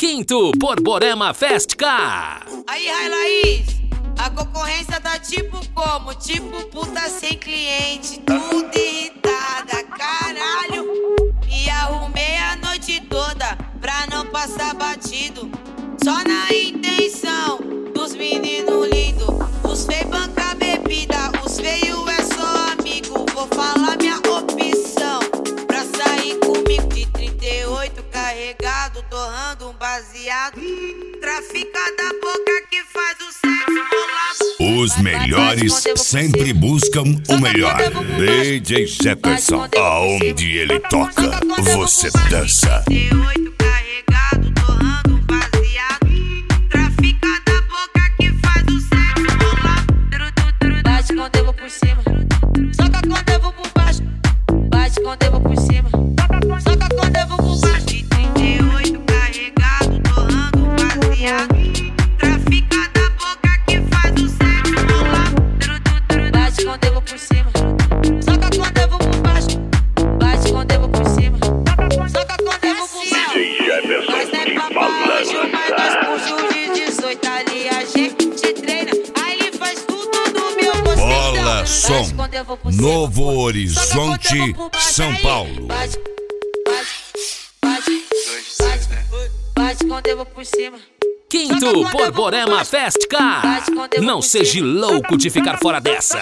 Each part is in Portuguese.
Quinto Borborema Fest Car. Aí, Laís, a concorrência tá tipo como? Tipo puta sem cliente, tudo irritada, caralho. Me arrumei a noite toda pra não passar batido, só na intenção dos meninos lindos. Os feios banca bebida, os feios é só amigo. Vou falar minha opção pra sair comigo. De 38 carregado, torrando um baseado. Trafica da boca que faz o sexo rolar. Os melhores sempre buscam o melhor. DJ Jefferson, aonde ele toca, você dança. 38 carregado, torrando um baseado. Trafica da boca que faz o sexo rolar. Bate quando eu vou por cima, soca quando eu vou por baixo. Bate quando eu vou por cima, soca quando eu vou por baixo. De 38 carregado, torrando um baseado. Trafica da boca que faz o sexo rolar. Bate quando eu vou por cima, soca quando eu vou por baixo. Bate quando eu vou por cima, soca quando eu vou por baixo. Nós não é pra baixo, mas nós puxo de 18 ali. A gente treina, aí ele faz tudo do meu gosto. Bola Som, Novo Horizonte, São Paulo. Bate quando eu vou por cima. Quinto Borborema Fest Car. Não seja louco de ficar fora dessa.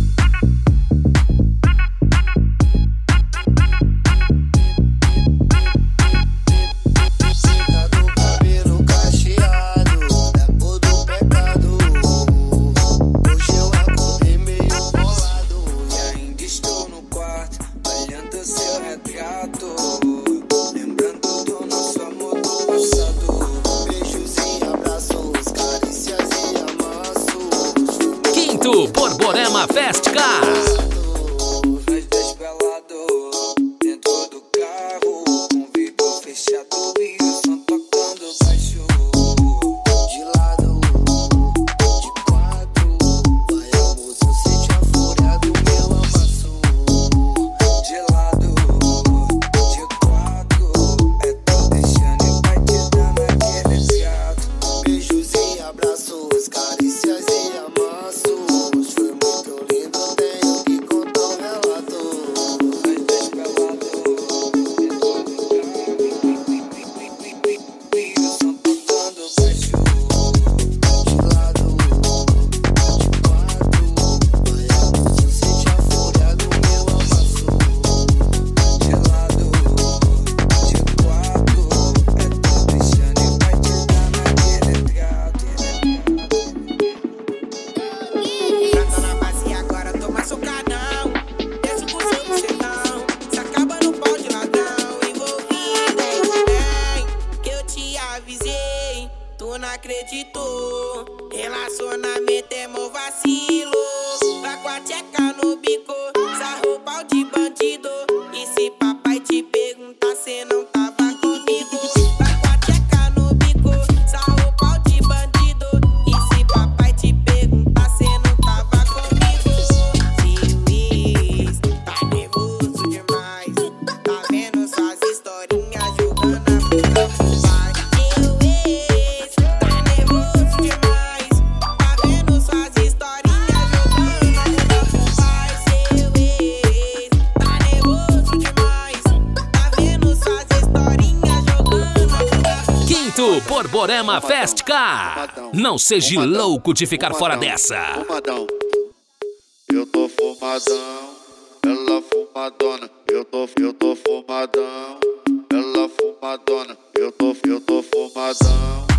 Quinto Borborema Fest Car. Nós desvelado dentro do carro, com vidro fechado e o som tocando baixo. De lado, de quatro, vai a moça, sente a fúria do meu amasso. De lado, de quatro, é tô deixando e vai te dando aquele gato. Beijos e abraços, carícias e amassos. Tu não acreditou, relacionamento é meu vacilo. Vai com a tcheca no bico, sarrou pau de bandido. E se papai te perguntar, cê não tava comigo. Vai com a tcheca no bico, sarrou pau de bandido. E se papai te perguntar, cê não tava comigo. Luiz, tá nervoso demais, tá vendo suas historinhas jogando a boca pro pai. Borborema Fest Car. Não seja louco de ficar fora dessa. Fumadão, eu tô fumadão, ela fumadona. Eu tô fumadão, ela fumadona. Eu tô fumadão.